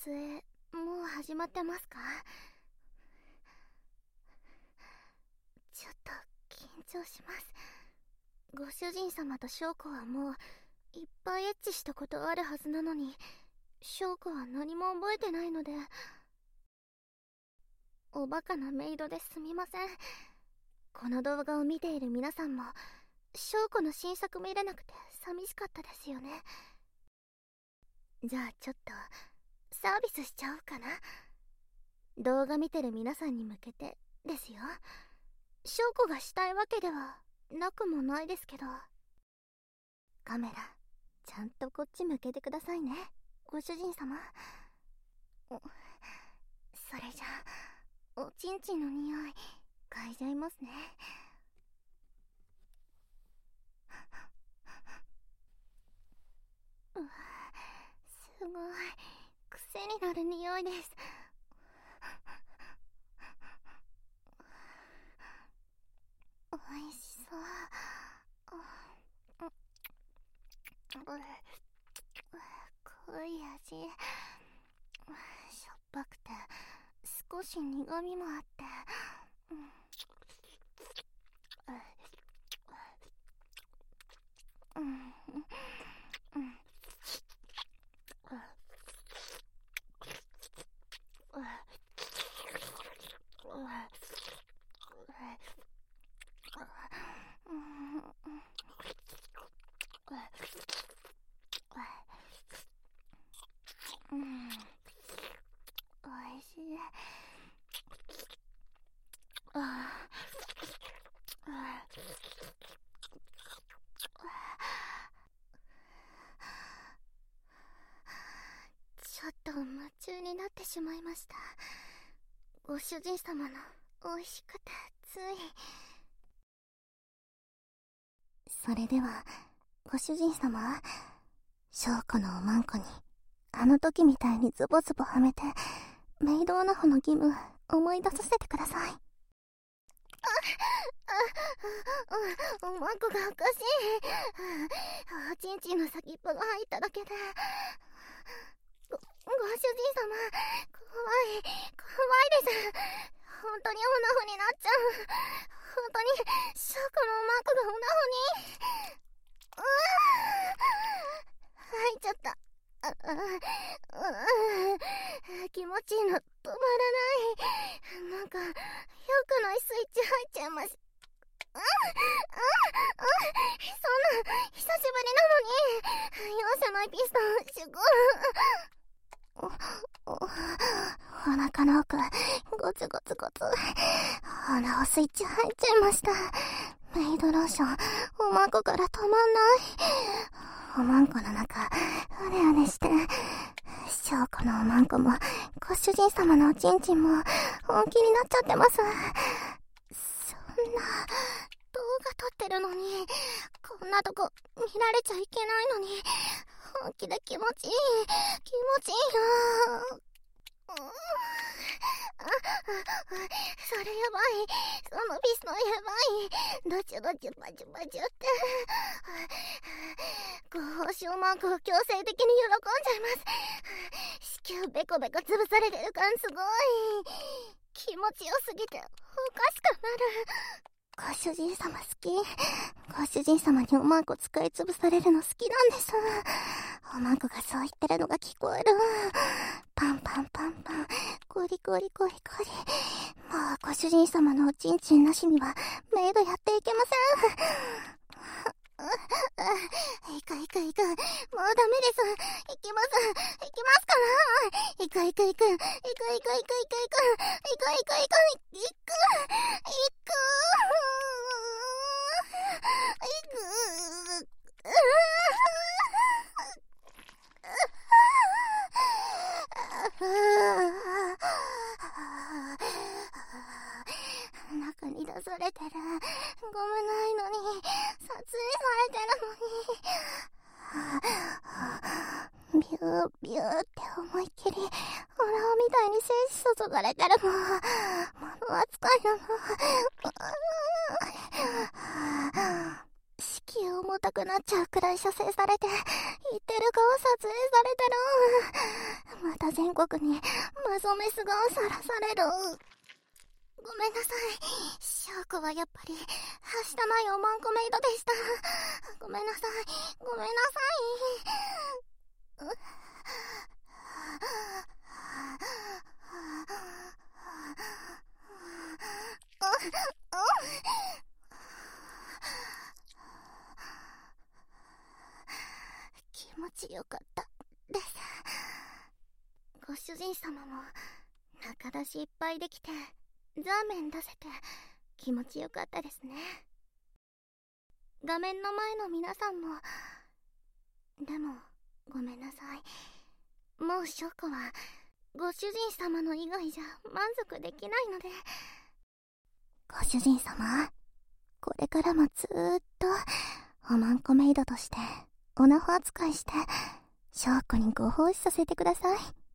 影、もう始まってますか？ちょっと緊張します。ご主人様と翔子はもういっぱいエッチしたことあるはずなのに、翔子は何も覚えてないので、おバカなメイドですみません。この動画を見ている皆さんも翔子の新作見れなくて寂しかったですよね。じゃあちょっとサービスしちゃおうかな。動画見てる皆さんに向けてですよ。翔子がしたいわけではなくもないですけど。カメラちゃんとこっち向けてくださいね、ご主人様。それじゃあおちんちんの匂い嗅いじゃいますね。すごい癖になる匂いです。おいしそう。濃い味、しょっぱくて少し苦みもあって、おいしい。ちょっと夢中になってしまいました。ご主人様の美味しくてつい。それではご主人様、翔子のおまんこにあの時みたいにズボズボはめてメイドオナホの義務思い出させてください。おまんこがおかしい。おちんちんの先っぽが入っただけで。ご主人様、怖いです。本当にオナホになっちゃう。本当に翔子のおまんこがオナホに。入っちゃった。気持ちいいの止まらない。なんか良くないスイッチ入っちゃいます。そんな久しぶりなのに容赦ないピストンシュゴお腹の奥ゴツゴツゴツ、おなおスイッチ入っちゃいました。メイドローションおまんこから止まんない。おまんこの中うねうねして、翔子のおまんこもご主人様のおちんちんも本気になっちゃってます。そんな動画撮ってるのにこんなとこ見られちゃいけないのに、本気で気持ちいいよ。それやばい。そのピストンやばい。どちゅどちゅバチュバチュって。ご奉仕おまんこを強制的に喜んじゃいます。子宮ベコベコ潰されてる感すごい。気持ちよすぎておかしくなる。ご主人様好き。ご主人様におまんこ使い潰されるの好きなんです。おまんこがそう言ってるのが聞こえる。パンパンパンパン、ゴリゴリゴリゴリ。もうご主人様のおちんちんなしにはメイドやっていけません。いかいかいか、もうダメです。行きますかな。いかいかいか、いかいかいかいかいかいかいかいかいかいか中に出されてる。ゴムないのに、撮影されてるのに。ビュービューって思いっきりオラオみたいに精子注がれてるの。物扱いなの。子宮重たくくなっちゃうくらい射精されて、言ってる顔撮影されてる。また全国にマゾメスがさらされる。ごめんなさい。翔子はやっぱり、はしたないおまんこメイドでした。ごめんなさい。ごめんなさい。気持ちよかったです。ご主人様も中出しいっぱいできてザーメン出せて気持ちよかったですね。画面の前の皆さんも。でもごめんなさい。もう翔子はご主人様の以外じゃ満足できないので。ご主人様、これからもずーっとおまんこメイドとしておなほ扱いして翔子にご奉仕させてください。